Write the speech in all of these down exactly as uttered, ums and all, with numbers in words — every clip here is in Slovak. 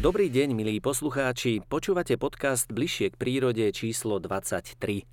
Dobrý deň, milí poslucháči. Počúvate podcast Bližšie k prírode číslo dvadsaťtri.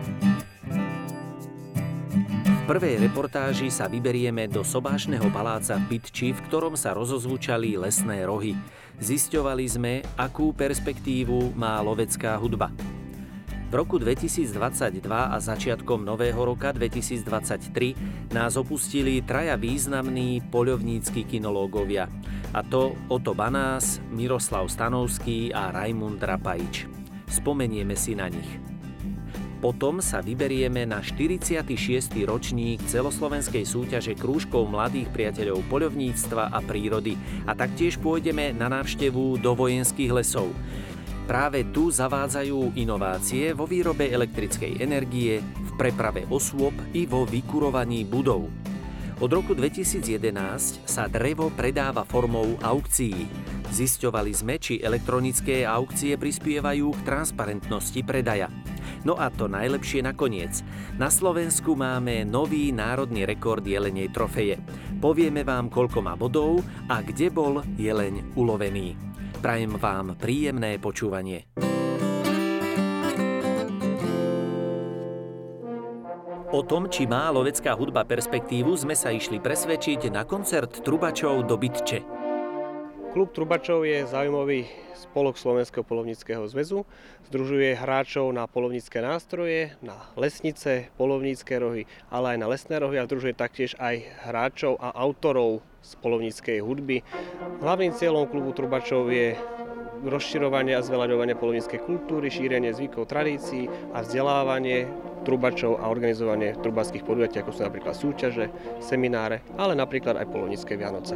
V prvej reportáži sa vyberieme do sobášneho paláca v Bytči, v ktorom sa rozozvučali lesné rohy. Zisťovali sme, akú perspektívu má lovecká hudba. V roku dvetisícdvadsaťdva a začiatkom nového roka dvetisícdvadsaťtri nás opustili traja významní poľovnícki kinológovia. A to Oto Banás, Miroslav Stanovský a Rajmund Rapaič. Spomenieme si na nich. Potom sa vyberieme na štyridsiaty šiesty ročník celoslovenskej súťaže krúžkov mladých priateľov poľovníctva a prírody a taktiež pôjdeme na návštevu do vojenských lesov. Práve tu zavádzajú inovácie vo výrobe elektrickej energie, v preprave osôb i vo vykurovaní budov. Od roku dvetisícjedenásť sa drevo predáva formou aukcií. Zisťovali sme, či elektronické aukcie prispievajú k transparentnosti predaja. No a to najlepšie nakoniec. Na Slovensku máme nový národný rekord jelenej trofeje. Povieme vám, koľko má bodov a kde bol jeleň ulovený. Prajem vám príjemné počúvanie. O tom, či má lovecká hudba perspektívu, sme sa išli presvedčiť na koncert trubačov do Bytče. Klub trubačov je zaujímavý spolok Slovenského poľovníckeho zväzu. Združuje hráčov na poľovnícke nástroje, na lesnice, poľovnícke rohy, ale aj na lesné rohy a združuje taktiež aj hráčov a autorov z poľovníckej hudby. Hlavným cieľom klubu trubačov je rozširovanie a zveľaďovanie poľovníckej kultúry, šírenie zvykov, tradícií a vzdelávanie trubačov a organizovanie trubačských podujatí, ako sú napríklad súťaže, semináre, ale napríklad aj poľovnícke Vianoce.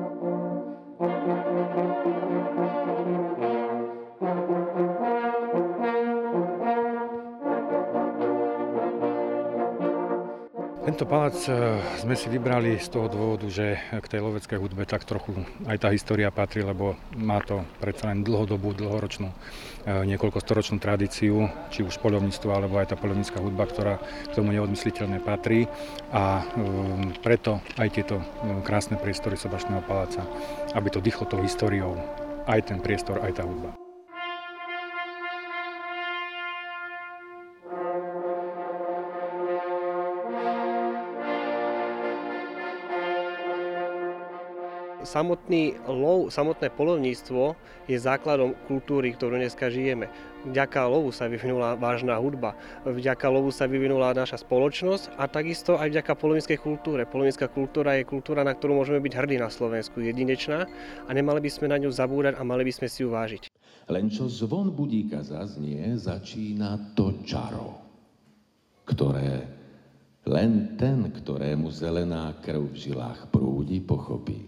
Tento palác sme si vybrali z toho dôvodu, že k tej loveckej hudbe tak trochu aj tá história patrí, lebo má to predsa len dlhodobú, dlhoročnú, niekoľkostoročnú tradíciu, či už poľovníctvo, alebo aj tá poľovnícka hudba, ktorá k tomu neodmysliteľne patrí. A preto aj tieto krásne priestory Sobášneho paláca, aby to dýchlo tou históriou, aj ten priestor, aj tá hudba. Samotný lov, samotné poľovníctvo je základom kultúry, ktorú dneska žijeme. Vďaka lovu sa vyvinula vážna hudba, vďaka lovu sa vyvinula naša spoločnosť a takisto aj vďaka poľovníckej kultúre. Poľovnícka kultúra je kultúra, na ktorú môžeme byť hrdí na Slovensku, jedinečná a nemali by sme na ňu zabúdať a mali by sme si ju vážiť. Len čo zvon budíka zaznie, začína to čaro, ktoré len ten, ktorému zelená krv v žilách prúdi, pochopí.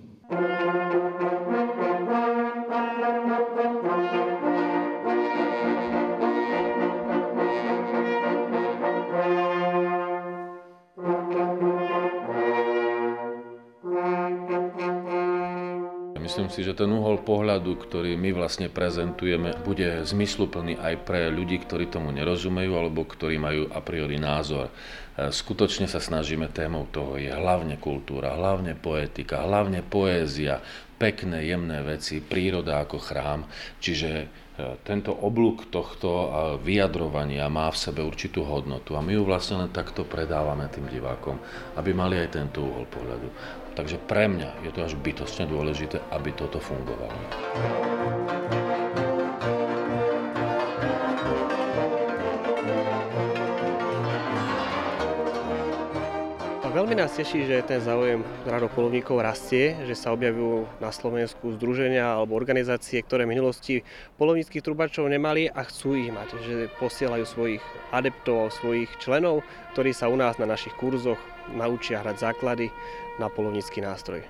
Myslím si, že ten uhol pohľadu, ktorý my vlastne prezentujeme, bude zmysluplný aj pre ľudí, ktorí tomu nerozumejú alebo ktorí majú a priori názor. Skutočne sa snažíme, témou toho je hlavne kultúra, hlavne poetika, hlavne poézia, pekné, jemné veci, príroda ako chrám. Čiže tento oblúk tohto vyjadrovania má v sebe určitú hodnotu a my ju vlastne len takto predávame tým divákom, aby mali aj tento uhol pohľadu. Takže pre mňa je to až bytostne dôležité, aby toto fungovalo. Veľmi nás teší, že ten záujem radov poľovníkov rastie, že sa objavujú na Slovensku združenia alebo organizácie, ktoré v minulosti poľovníckych trubačov nemali a chcú ich mať, že posielajú svojich adeptov, svojich členov, ktorí sa u nás na našich kurzoch naučia hrať základy na poľovnícky nástroj.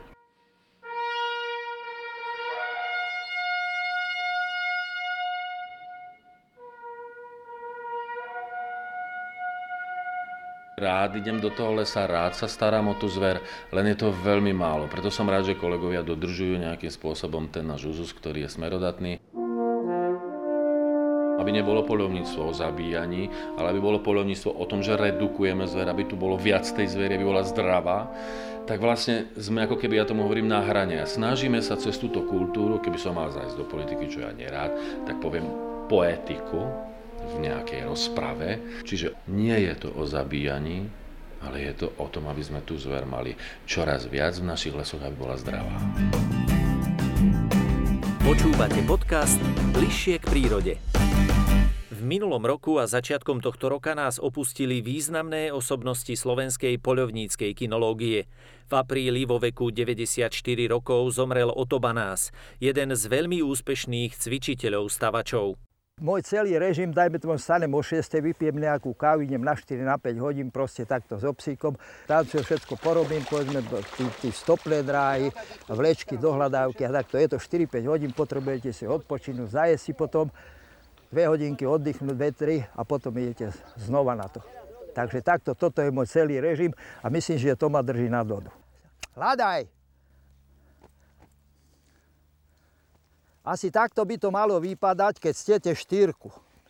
Rád idem do toho lesa, rád sa starám o tú zver, len je to veľmi málo. Preto som rád, že kolegovia dodržujú nejakým spôsobom ten náš úzus, ktorý je smerodatný. A aby nebolo poľovníctvo o zabíjaní, ale aby bolo poľovníctvo o tom, že redukujeme zver, aby tu bolo viac tej zveri, aby bola zdravá, tak vlastne sme ako keby, ja tomu hovorím, na hrane. A snažíme sa cez túto kultúru, keby som mal zájsť do politiky, čo ja nerád, tak poviem poetiku v nejakej rozprave. Čiže nie je to o zabíjaní, ale je to o tom, aby sme tú zver mali čoraz viac v našich lesoch, aby bola zdravá. Počúvate podcast Bližšie k prírode. V minulom roku a začiatkom tohto roka nás opustili významné osobnosti slovenskej poľovníckej kinológie. V apríli vo veku deväťdesiatštyri rokov zomrel Oto Banás, jeden z veľmi úspešných cvičiteľov stavačov. Môj celý režim, dajme tomu, stanem o šiestej, vypijem nejakú kávu, idem na štyri na päť hodín, proste takto s obsíkom. Tancujem, všetko porobím, povedzme, tí, tí stopné dráhy, vlečky, dohľadávky a takto. Je to štyri päť hodín, potrebujete si odpočinúť, zajesť si potom, dve hodinky oddychnúť, dve tri a potom idete znova na to. Takže takto, toto je môj celý režim a myslím, že to ma drží nad vodu. Hľadaj! Asi takto by to malo vypadať, keď stete štyrku.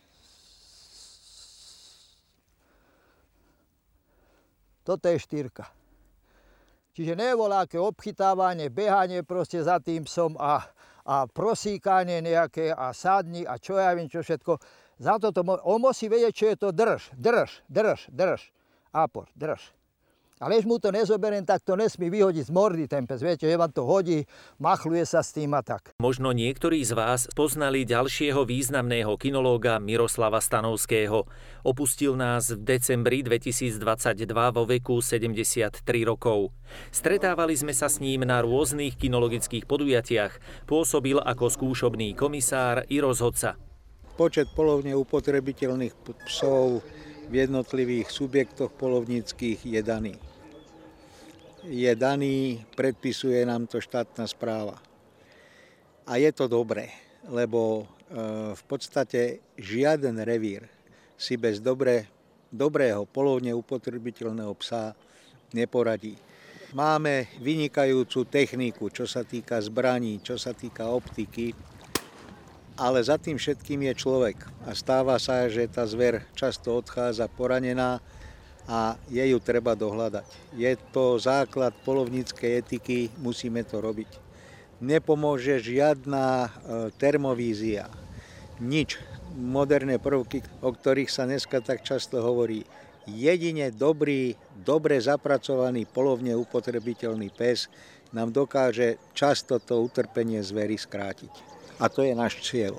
Toto je štyrka. Čiže nevoľaké obchytávanie, behanie proste za tým psom a, a prosíkanie nejaké a sadni a čo ja viem, čo všetko. Za toto on musí vedieť, čo je to drž, drž, drž, drž, ápor, drž. Ale keď mu to nezoberiem, tak to nesmí vyhodiť z mordy ten pes. Viete, že vám to hodí, machluje sa s tým a tak. Možno niektorí z vás poznali ďalšieho významného kinológa Miroslava Stanovského. Opustil nás v decembri dvetisícdvadsaťdva vo veku sedemdesiattri rokov. Stretávali sme sa s ním na rôznych kinologických podujatiach. Pôsobil ako skúšobný komisár i rozhodca. Počet polovne upotrebiteľných psov v jednotlivých subjektoch polovníckych je daný. Je daný, predpisuje nám to štátna správa. A je to dobré, lebo v podstate žiaden revír si bez dobré, dobrého polovne upotrebiteľného psa neporadí. Máme vynikajúcu techniku, čo sa týka zbraní, čo sa týka optiky, ale za tým všetkým je človek a stáva sa, že tá zver často odchádza poranená a je ju treba dohľadať. Je to základ polovníckej etiky, musíme to robiť. Nepomôže žiadna termovízia, nič. Moderné prvky, o ktorých sa dneska tak často hovorí. Jedine dobrý, dobre zapracovaný polovne upotrebiteľný pes nám dokáže často to utrpenie zvery skrátiť. A to je náš cieľ.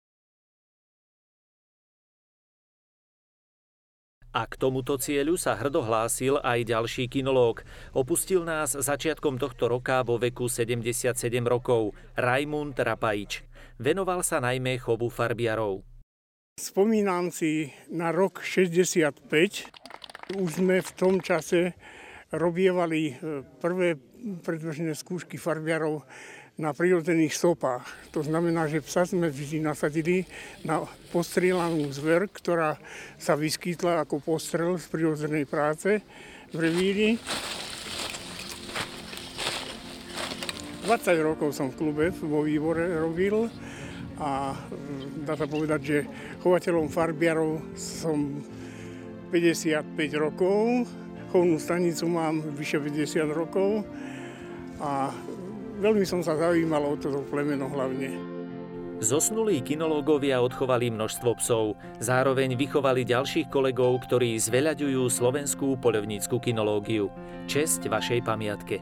A k tomuto cieľu sa hrdo hlásil aj ďalší kinológ. Opustil nás začiatkom tohto roka vo veku sedemdesiatsedem rokov, Rajmund Rapaič. Venoval sa najmä chovu farbiarov. Spomínam si na rok šesťdesiatpäť. Už sme v tom čase robievali prvé predbežné skúšky farbiarov na prirodzených stopách. To znamená, že psa sme vždy nasadili na postrielanú zver, ktorá sa vyskytla ako postrel z prirodzenej práce v revíri. dvadsať rokov som v klube vo výbore robil a dá sa povedať, že chovateľom farbiarov som päťdesiatpäť rokov. Chovnú stanicu mám vyše päťdesiat rokov a veľmi som sa zaujímal o toto plemeno hlavne. Zosnulí kinológovia odchovali množstvo psov. Zároveň vychovali ďalších kolegov, ktorí zveľaďujú slovenskú poľovnícku kinológiu. Česť vašej pamiatke.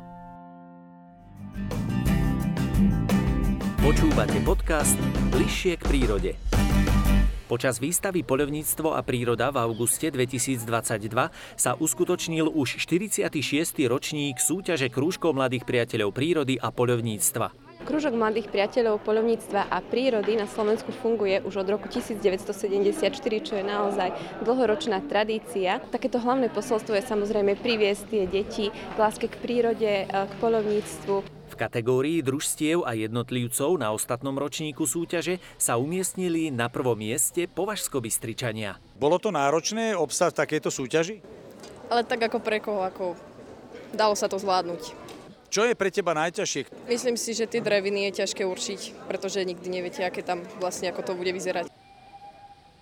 Počúvate podcast Bližšie k prírode. Počas výstavy Poľovníctvo a príroda v auguste dvetisícdvadsaťdva sa uskutočnil už štyridsiaty šiesty ročník súťaže Krúžkov mladých priateľov prírody a poľovníctva. Krúžok mladých priateľov poľovníctva a prírody na Slovensku funguje už od roku devätnásťstosedemdesiatštyri, čo je naozaj dlhoročná tradícia. Takéto hlavné posolstvo je samozrejme priviesť tie deti k láske k prírode, k poľovníctvu. V kategórii družstiev a jednotlivcov na ostatnom ročníku súťaže sa umiestnili na prvom mieste Považskobystričania. Bolo to náročné obstáť v takejto súťaži? Ale tak ako pre koho, ako dalo sa to zvládnuť. Čo je pre teba najťažšie? Myslím si, že tie dreviny je ťažké určiť, pretože nikdy neviete, aké tam vlastne ako to bude vyzerať.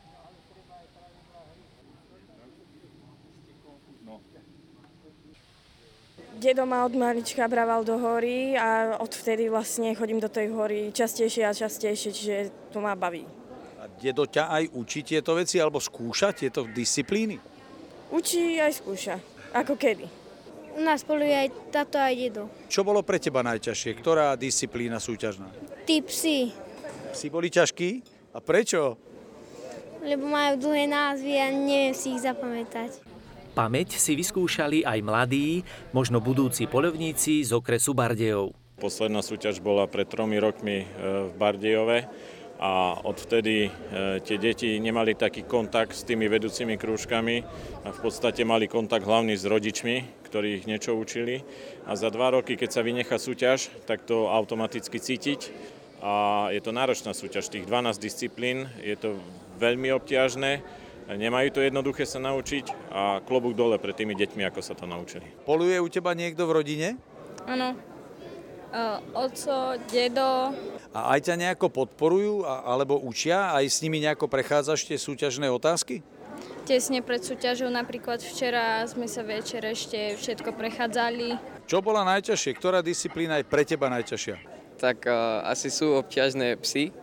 Dedo ma od malička brával do hory a odvtedy vlastne chodím do tej hory častejšie a častejšie, čiže to ma baví. A dedo ťa aj učí tieto veci alebo skúša tieto disciplíny? Učí aj skúša. Ako kedy. U nás poluje aj tato aj dedo. Čo bolo pre teba najťažšie? Ktorá disciplína súťažná? Tí psi. Psi boli ťažkí? A prečo? Lebo majú dlhé názvy a neviem si ich zapamätať. Pamäť si vyskúšali aj mladí, možno budúci poľovníci z okresu Bardejov. Posledná súťaž bola pred tromi rokmi v Bardejove a odvtedy tie deti nemali taký kontakt s tými vedúcimi krúžkami a v podstate mali kontakt hlavne s rodičmi, ktorí ich niečo učili. A za dva roky, keď sa vynechá súťaž, tak to automaticky cítiť. A je to náročná súťaž, tých dvanásť disciplín, je to veľmi obťažné. Nemajú to jednoduché sa naučiť a klobúk dole pred tými deťmi, ako sa to naučili. Poluje u teba niekto v rodine? Áno. Oco, dedo. A aj ťa nejako podporujú alebo učia? Aj s nimi nejako prechádzaš tie súťažné otázky? Tesne pred súťažou, napríklad včera sme sa večer ešte všetko prechádzali. Čo bola najťažšie? Ktorá disciplína je pre teba najťažšia? Tak uh, asi sú obťažné psy.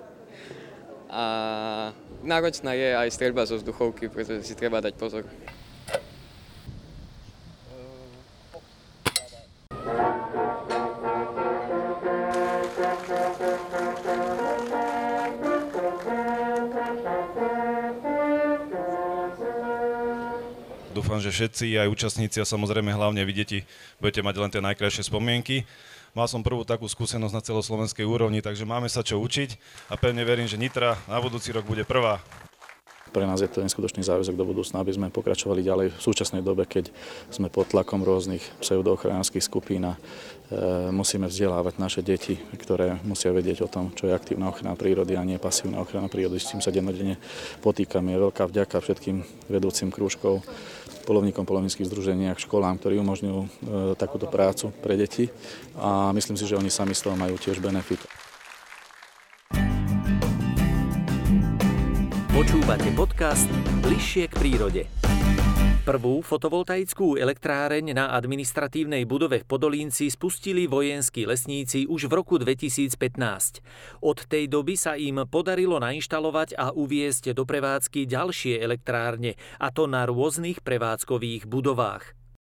A náročná je aj streľba zo vzduchovky, pretože si treba dať pozor. Dúfam, že všetci, aj účastníci a samozrejme hlavne vy deti, budete mať len tie najkrajšie spomienky. Mal som prvú takú skúsenosť na celoslovenskej úrovni, takže máme sa čo učiť a pevne verím, že Nitra na budúci rok bude prvá. Pre nás je to neskutočný záväzok do budúcna, aby sme pokračovali ďalej v súčasnej dobe, keď sme pod tlakom rôznych pseudoochranárskych skupín a e, musíme vzdelávať naše deti, ktoré musia vedieť o tom, čo je aktívna ochrana prírody a nie pasívna ochrana prírody, s čím sa dennodenne potýkame. Je veľká vďaka všetkým vedúcim krúžkov, polovníkom, polovníckych združeniach, školám, ktorí umožňujú e, takúto prácu pre deti a myslím si, že oni sami z toho majú tiež benefit. Počúvate podcast Bližšie k prírode. Prvú fotovoltaickú elektráreň na administratívnej budove v Podolínci spustili vojenskí lesníci už v roku dvetisícpätnásť. Od tej doby sa im podarilo nainštalovať a uviesť do prevádzky ďalšie elektrárne, a to na rôznych prevádzkových budovách.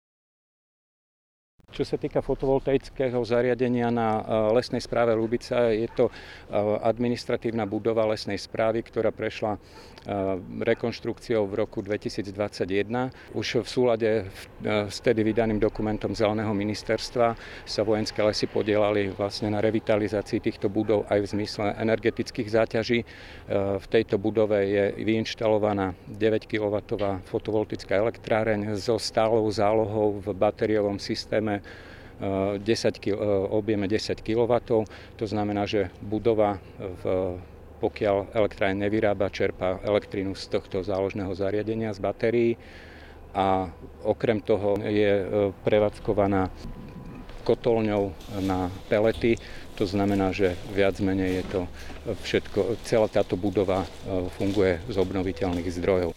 Čo sa týka fotovoltaického zariadenia na lesnej správe Ľubica, je to administratívna budova lesnej správy, ktorá prešla rekonštrukciou v roku dvetisícdvadsaťjeden. Už v súlade s tedy vydaným dokumentom Zeleného ministerstva sa vojenské lesy podielali vlastne na revitalizácii týchto budov aj v zmysle energetických záťaží. V tejto budove je vyinštalovaná deväť kilowattov fotovoltaická elektráreň so stálou zálohou v batériovom systéme desať, objeme desať kilowattov. To znamená, že budova, v, pokiaľ elektráreň nevyrába, čerpá elektrínu z tohto záložného zariadenia, z batérií a okrem toho je prevádzkovaná kotolňou na pelety. To znamená, že viac menej je to všetko, celá táto budova funguje z obnoviteľných zdrojov.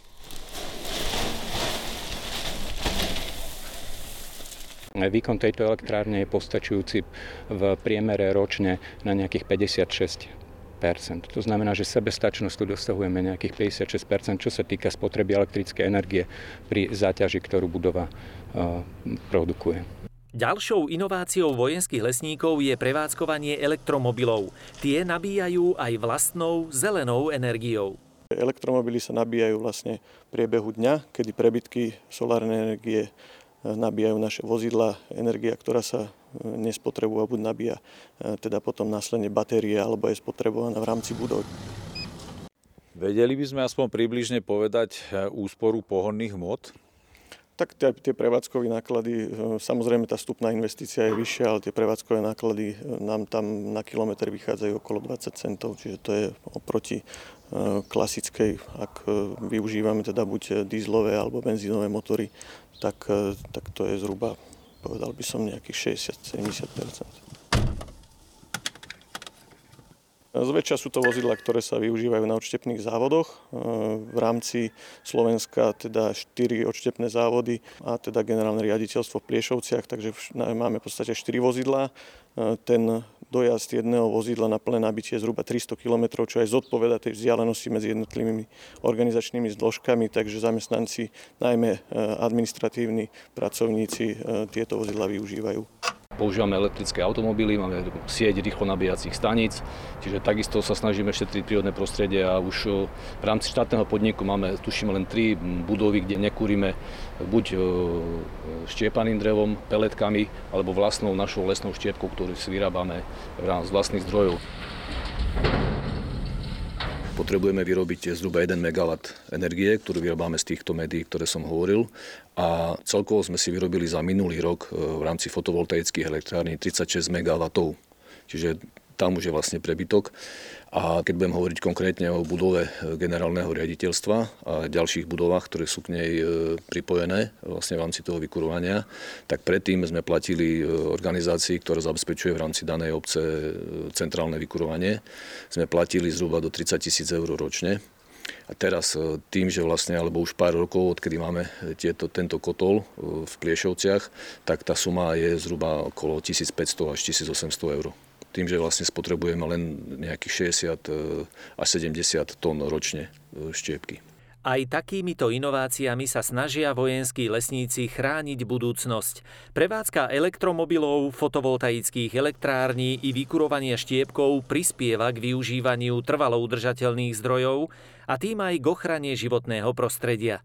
Výkon tejto elektrárne je postačujúci v priemere ročne na nejakých päťdesiatšesť percent. To znamená, že sebestačnosť tu dosahujeme nejakých päťdesiatšesť percent, čo sa týka spotreby elektrickej energie pri záťaži, ktorú budova uh, produkuje. Ďalšou inováciou vojenských lesníkov je prevádzkovanie elektromobilov. Tie nabíjajú aj vlastnou zelenou energiou. Elektromobily sa nabíjajú vlastne v priebehu dňa, kedy prebytky solárnej energie nabíjajú naše vozidlá, energia, ktorá sa nespotrebuje, buď nabíja teda potom následne batérie, alebo je spotrebovaná v rámci budov. Vedeli by sme aspoň približne povedať úsporu pohonných hmot? Tak tie, tie prevádzkové náklady, samozrejme tá vstupná investícia je vyššia, ale tie prevádzkové náklady nám tam na kilometr vychádzajú okolo dvadsať centov, čiže to je oproti klasickej, ak využívame teda buď dízlové alebo benzínové motory, tak, tak to je zhruba, povedal by som, nejakých šesťdesiat až sedemdesiat percent. Zväčša sú to vozidlá, ktoré sa využívajú na odštepných závodoch. V rámci Slovenska teda štyri odštepné závody a teda generálne riaditeľstvo v Pliešovciach, takže máme v podstate štyri vozidlá. Ten dojazd jedného vozidla na plné nabitie je zhruba tristo kilometrov, čo aj zodpovedá tej vzdialenosti medzi jednotlivými organizačnými zložkami, takže zamestnanci, najmä administratívni pracovníci, tieto vozidlá využívajú. Používame elektrické automobily, máme sieť rýchlo nabíjacích staníc, čiže takisto sa snažíme šetriť prírodné prostredie a už v rámci štátneho podniku máme, tuším, len tri budovy, kde nekúrime buď štiepaným drevom, peletkami, alebo vlastnou našou lesnou štiepkou, ktorú si vyrábame z vlastných zdrojov. Potrebujeme vyrobiť zhruba jeden megawatt energie, ktorú vyrábame z týchto médií, ktoré som hovoril. A celkovo sme si vyrobili za minulý rok v rámci fotovoltaických elektrární tridsaťšesť megawattov. Čiže tam už je vlastne prebytok. A keď budem hovoriť konkrétne o budove generálneho riaditeľstva a ďalších budovách, ktoré sú k nej pripojené vlastne v rámci toho vykurovania, tak predtým sme platili organizácii, ktorá zabezpečuje v rámci danej obce centrálne vykurovanie. Sme platili zhruba do tridsať tisíc eur ročne. A teraz tým, že vlastne, alebo už pár rokov, odkedy máme tieto, tento kotol v Pliešovciach, tak tá suma je zhruba okolo tisícpäťsto až tisícosemsto eur. Tým, že vlastne spotrebujeme len nejakých šesťdesiat až sedemdesiat tón ročne štiepky. Aj takýmito inováciami sa snažia vojenskí lesníci chrániť budúcnosť. Prevádzka elektromobilov, fotovoltaických elektrární i vykurovanie štiepkov prispieva k využívaniu trvalo udržateľných zdrojov a tým aj k ochrane životného prostredia.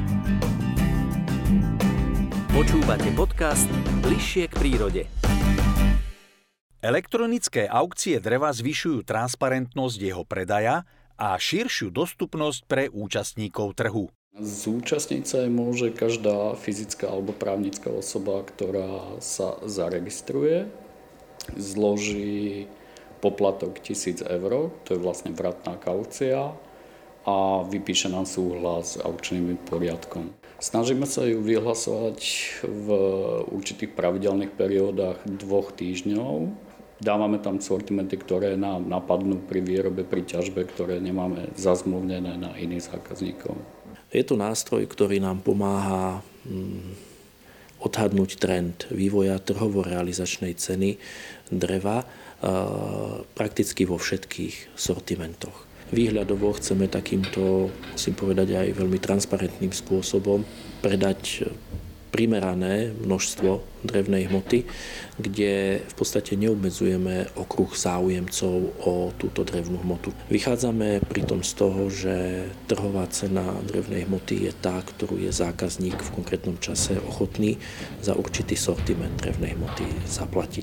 Počúvate podcast Bližšie k prírode. Elektronické aukcie dreva zvyšujú transparentnosť jeho predaja a širšiu dostupnosť pre účastníkov trhu. Zúčastniť sa môže každá fyzická alebo právnická osoba, ktorá sa zaregistruje, zloží poplatok tisíc eur, to je vlastne vratná kaucia, a vypíše nám súhlas s aukčným poriadkom. Snažíme sa ju vyhlasovať v určitých pravidelných periódach dvoch týždňov. Dávame tam sortimenty, ktoré nám napadnú pri výrobe, pri ťažbe, ktoré nemáme zazmluvnené na iných zákazníkov. Je to nástroj, ktorý nám pomáha odhadnúť trend vývoja trhovo-realizačnej ceny dreva prakticky vo všetkých sortimentoch. Výhľadovo chceme takýmto, musím povedať, aj veľmi transparentným spôsobom predať primerané množstvo drevnej hmoty, kde v podstate neobmedzujeme okruh záujemcov o túto drevnú hmotu. Vychádzame pritom z toho, že trhová cena drevnej hmoty je tá, ktorú je zákazník v konkrétnom čase ochotný za určitý sortiment drevnej hmoty zaplatiť.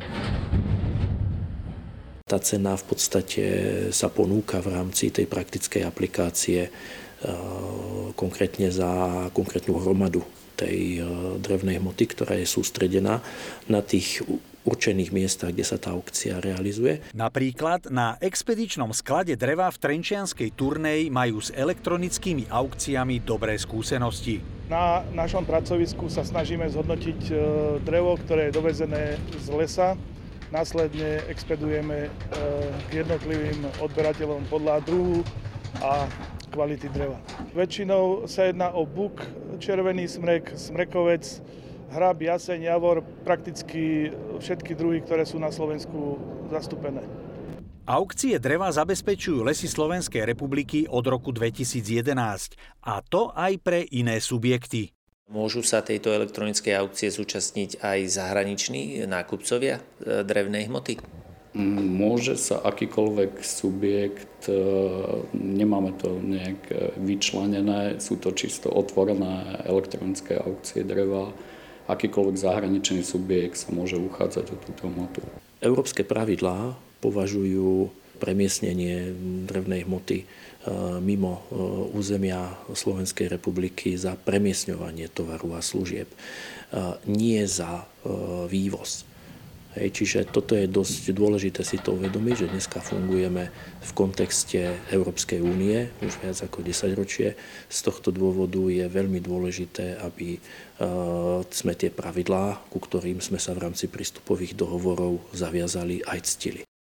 Tá cena v podstate sa ponúka v rámci tej praktickej aplikácie konkrétne za konkrétnu hromadu tej drevnej hmoty, ktorá je sústredená na tých určených miestach, kde sa tá aukcia realizuje. Napríklad na expedičnom sklade dreva v Trenčianskej Turnej majú s elektronickými aukciami dobré skúsenosti. Na našom pracovisku sa snažíme zhodnotiť drevo, ktoré je dovezené z lesa. Následne expedujeme k jednotlivým odberateľom podľa druhu a kvality dreva. Väčšinou sa jedná o buk, červený smrek, smrekovec, hrab, jaseň, javor, prakticky všetky druhy, ktoré sú na Slovensku zastúpené. Aukcie dreva zabezpečujú Lesy Slovenskej republiky od roku dvetisíc jedenásť, a to aj pre iné subjekty. Môžu sa tejto elektronickej aukcie zúčastniť aj zahraniční nákupcovia drevnej hmoty? Môže sa akýkoľvek subjekt, nemáme to nejak vyčlenené, sú to čisto otvorené elektronické aukcie dreva. Akýkoľvek zahraničný subjekt sa môže uchádzať o túto hmotu. Európske pravidlá považujú premiestnenie drevnej hmoty mimo územia Slovenskej republiky za premiestňovanie tovaru a služieb, nie za vývoz. Hej, čiže toto je dosť dôležité si to uvedomiť, že dneska fungujeme v kontexte Európskej únie už viac ako desaťročie. Z tohto dôvodu je veľmi dôležité, aby sme tie pravidlá, ku ktorým sme sa v rámci prístupových dohovorov zaviazali, aj ctili.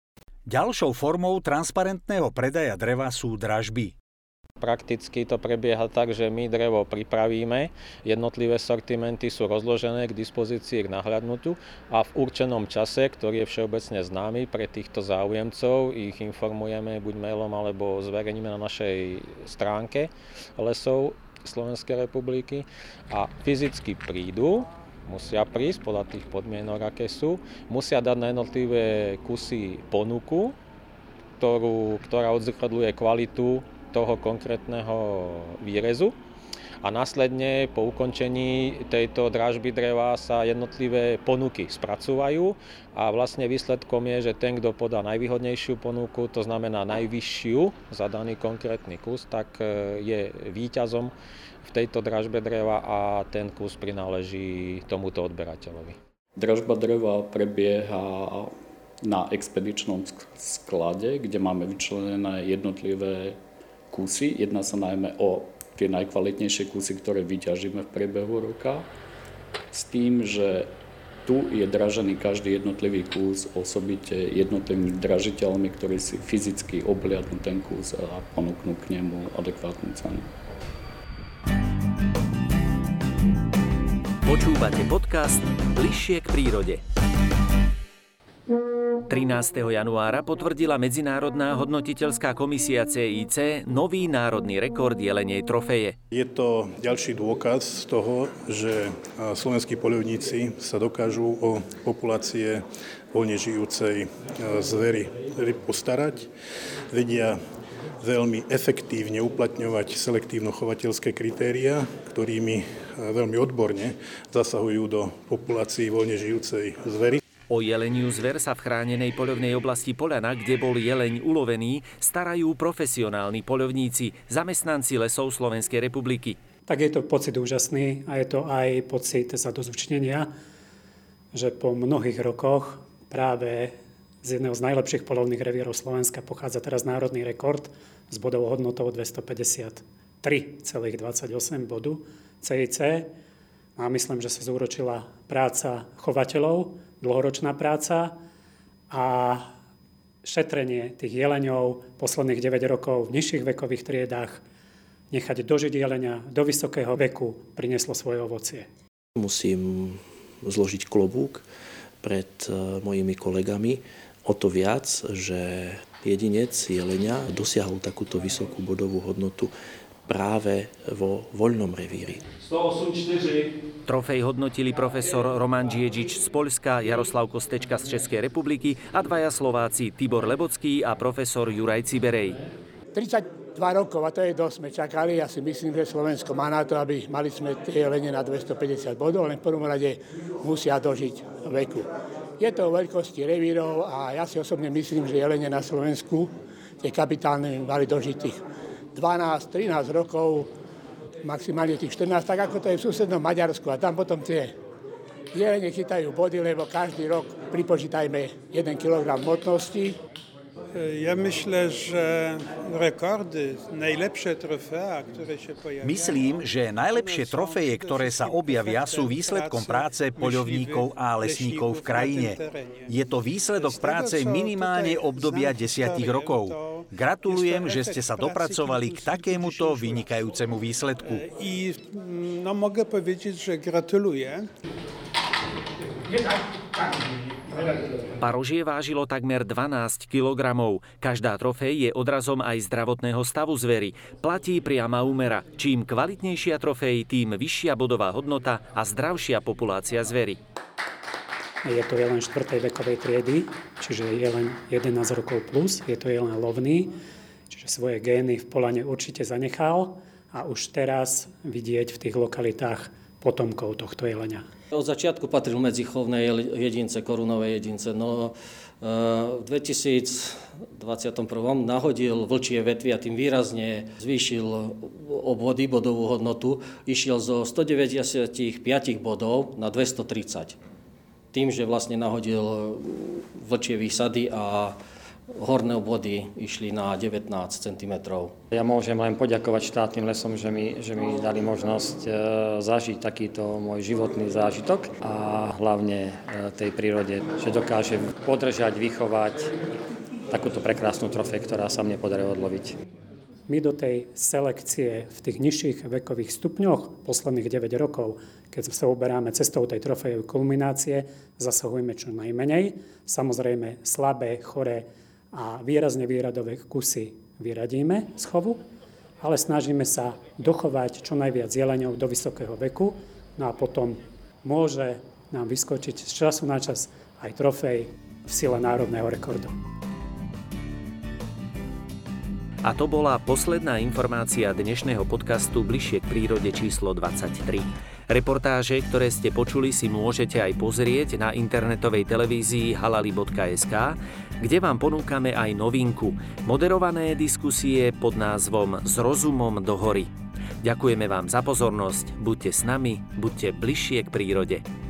Ďalšou formou transparentného predaja dreva sú dražby. Prakticky to prebieha tak, že my drevo pripravíme, jednotlivé sortimenty sú rozložené k dispozícii k nahľadnutiu a v určenom čase, ktorý je všeobecne známy pre týchto záujemcov, ich informujeme buď mailom alebo zverejníme na našej stránke lesov Slovenskej republiky a fyzicky prídu, musia prísť podľa tých podmienok, aké sú, musia dať na jednotlivé kusy ponuku, ktorú, ktorá odzrkadľuje kvalitu toho konkrétneho výrezu a následne po ukončení tejto dražby dreva sa jednotlivé ponuky spracúvajú a vlastne výsledkom je, že ten, kto podá najvýhodnejšiu ponuku, to znamená najvyššiu za daný konkrétny kus, tak je víťazom v tejto dražbe dreva a ten kus prináleží tomuto odberateľovi. Dražba dreva prebieha na expedičnom sklade, kde máme vyčlenené jednotlivé kusy. Jedná sa najmä o tie najkvalitnejšie kusy, ktoré vyťažíme v priebehu roka. S tým, že tu je dražený každý jednotlivý kus osobite jednotlivými dražiteľmi, ktorí si fyzicky obhliadnú ten kus a ponúknú k nemu adekvátnu cenu. Počúvate podcast Bližšie k prírode. trinásteho januára potvrdila Medzinárodná hodnotiteľská komisia cé í cé nový národný rekord jelenej trofeje. Je to ďalší dôkaz toho, že slovenskí poľovníci sa dokážu o populácie voľne žijúcej zvery postarať, vedia veľmi efektívne uplatňovať selektívno-chovateľské kritériá, ktorými veľmi odborne zasahujú do populácií voľne žijúcej zvery. O jeleniu zver sa v chránenej poľovnej oblasti Poľana, kde bol jeleň ulovený, starajú profesionálni poľovníci, zamestnanci Lesov Slovenskej republiky. Tak je to pocit úžasný a je to aj pocit zadozučnenia, že po mnohých rokoch práve z jedného z najlepších poľovných revírov Slovenska pochádza teraz národný rekord s bodovou hodnotou dvestopäťdesiattri celá dvadsaťosem bodu cé í cé. A myslím, že sa zúročila práca chovateľov, dlhoročná práca a šetrenie tých jeleňov posledných deväť rokov v nižších vekových triedách, nechať dožiť jelenia do vysokého veku, prinieslo svoje ovocie. Musím zložiť klobúk pred mojimi kolegami o to viac, že jedinec jelenia dosiahol takúto vysokú bodovú hodnotu práve vo voľnom revíri. sto osem štyri Trofej hodnotili profesor Roman Džiedžič z Poľska, Jaroslav Kostečka z Českej republiky a dvaja Slováci Tibor Lebocký a profesor Juraj Ciberej. tridsaťdva rokov, a to je dosť, sme čakali. Ja si myslím, že Slovensko má na to, aby mali sme tie jelene na dvestopäťdesiat bodov, len v prvom rade musia dožiť veku. Je to o veľkosti revírov a ja si osobne myslím, že jelene na Slovensku, tie kapitálne, mali dožiť tých dvanásť trinásť rokov, maximálne tých štrnásť, tak ako to je v susednom Maďarsku. A tam potom tie jelene chytajú body, lebo každý rok pripočítajme jeden kilogram hmotnosti. Ja myślę, że rekordy, najlepsze trofea, które się pojawiają... Myslím, že najlepšie trofeje, ktoré sa objavia, sú výsledkom práce poľovníkov a lesníkov v krajine. Je to výsledok práce minimálne obdobia desiatich rokov. Gratulujem, že ste sa dopracovali k takémuto vynikajúcemu výsledku. I no, mogę powiedzieć, że gratuluję. Parožie vážilo takmer dvanásť kilogramov. Každá trofej je odrazom aj zdravotného stavu zvery. Platí priama úmera. Čím kvalitnejšia trofej, tým vyššia bodová hodnota a zdravšia populácia zvery. Je to jeleň štvrtej vekovej triedy, čiže jeleň jedenásť rokov plus. Je to jeleň lovný, čiže svoje gény v Poľane určite zanechal a už teraz vidieť v tých lokalitách potomkov tohto jelenia. Od začiatku patril medzi chovné jedince, korunové jedince. No, v dvetisícdvadsaťjeden nahodil vlčie vetvy a tým výrazne zvýšil obvody, bodovú hodnotu. Išiel zo stodeväťdesiatpäť bodov na dvestotridsať. Tým, že vlastne nahodil vlčie výsady a horné obvody išli na devätnásť centimetrov. Ja môžem len poďakovať štátnym lesom, že mi, že mi dali možnosť e, zažiť takýto môj životný zážitok a hlavne e, tej prírode, že dokáže podržať, vychovať takúto prekrásnu trofej, ktorá sa mne podarila odloviť. My do tej selekcie v tých nižších vekových stupňoch posledných deväť rokov, keď sa uberáme cestou tej trofejovej kulminácie, zasahujeme čo najmenej. Samozrejme slabé, choré a výrazne výradové kusy vyradíme z chovu, ale snažíme sa dochovať čo najviac jeleňov do vysokého veku, no a potom môže nám vyskočiť z času na čas aj trofej v sile národného rekordu. A to bola posledná informácia dnešného podcastu Bližšie k prírode číslo dvadsaťtri. Reportáže, ktoré ste počuli, si môžete aj pozrieť na internetovej televízii halali bodka es ká, kde vám ponúkame aj novinku, moderované diskusie pod názvom S rozumom do hory. Ďakujeme vám za pozornosť, buďte s nami, buďte bližšie k prírode.